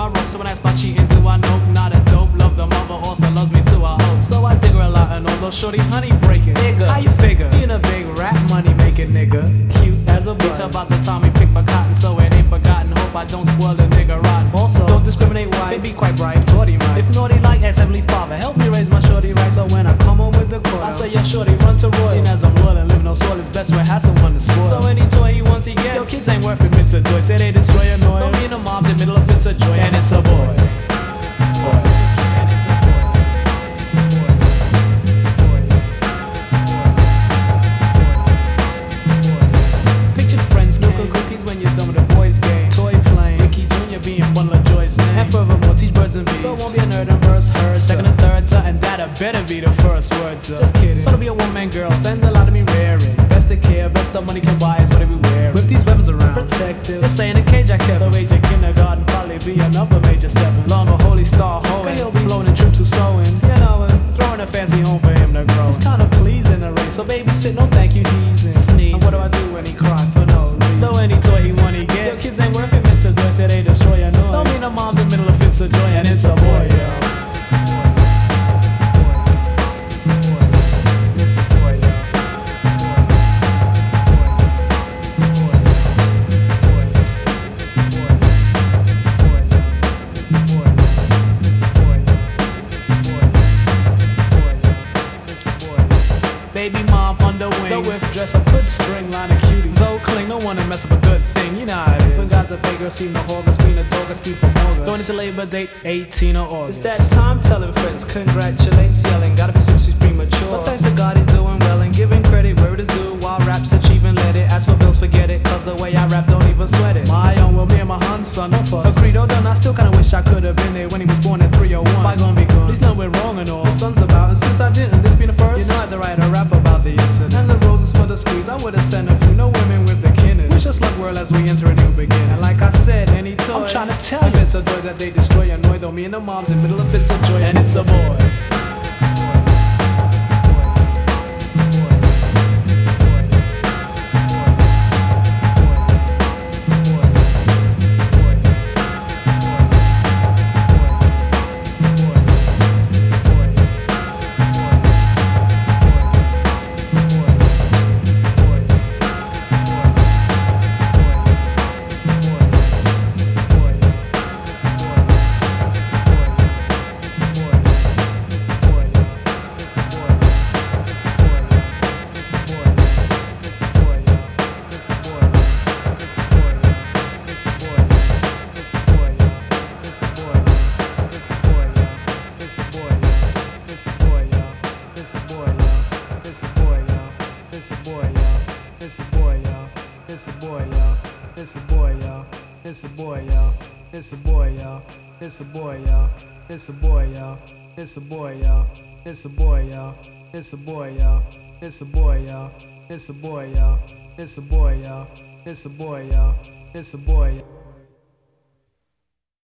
I rope. Someone asked about cheating, do I know? Not a dope, love the mother, also loves me too, I hope. So I dig her a lot and although shorty honey breaking. Nigga, how you figure? Being a big rap money making nigga. Cute as a beat about the time we pick for cotton, so it ain't forgotten. Hope I don't spoil the nigga rotten. Also, don't discriminate why they be quite bright. Shorty might. If naughty like ask Heavenly Father, help me raise my shorty right. So when I come home with the coil, I say yo shorty run to Roy. Seen as I'm loyal and live no soil, it's best when have someone to spoil. So any toy he wants he gets. Yo kids ain't worth it, it's a joy. Say they destroy a noise. Don't mean a mom's in the middle of it's a joy, and it's a boy. So it won't be a nerd and verse heard. Second and third, and that'll better be the first words. Just kidding. So to be a one-man girl, spend a lot of me raring. Best of care, best of money can buy is what we wear. Whip these weapons around, protective. This ain't a cage I kept. The age of kindergarten probably be another major step. Long a holy star hoeing, he'll be floating troops who sewing. You know, and throwing a fancy home for him to grow. It's kind of pleasing the race, so baby sit, no thank you, he's in. Sneeze. And what do I do when he cry for no reason? Though any toy he want he get. Yo, kids ain't worth it, it's a joy, say they destroy your noise. Don't mean a mom's in the middle of fits of joy, and it's a boy, yo. Baby mom on the wing, the whip dress, a good string line of cuties. Though cling, no one to mess up a good thing, you know how it is. When guys are big, girls seem to hog, a screen a dog, a ski for more. Going into Labor Date, 18 of August. It's that time telling friends, congratulates yelling. Gotta be 6 weeks premature. But thanks to God he's doing well and giving credit where it is due. While rap's achieving, let it. As for bills, forget it. Cause the way I rap, don't even sweat it. My own, well, me and my hun, son, no fuss. Agreed, oh done, I still kinda wish I could have been there when he was born in 301. Bygone be gone. Please know we're wrong and all. The sun's about, and since I didn't, this being the first, you know I had to write a rap about the incident. And the roses for the squeeze, I would've sent a few, no women with the kinnis. Wish us luck world as we enter a new beginning. And like I said, any toy, I'm trying to tell you, it's a joy that they destroy, annoy, though me and the moms in the middle of fits of joy, and it's a boy. It's a boy, y'all. It's a boy, y'all. It's a boy, y'all. It's a boy, y'all. It's a boy, y'all. It's a boy, y'all. It's a boy, y'all. It's a boy, y'all. It's a boy, y'all. It's a boy, y'all. It's a boy, y'all. It's a boy, y'all. It's a boy, y'all. It's a boy, y'all. It's a boy, y'all.